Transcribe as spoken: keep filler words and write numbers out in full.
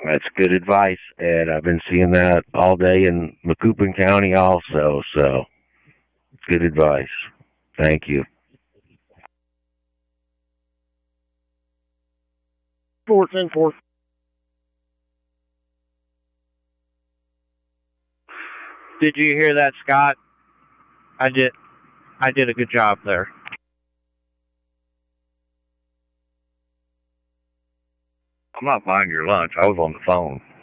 That's good advice, Ed. I've been seeing that all day in Macoupin County also, so good advice. Thank you. Four ten four. Did you hear that, Scott? I did. I did a good job there. I'm not buying your lunch. I was on the phone.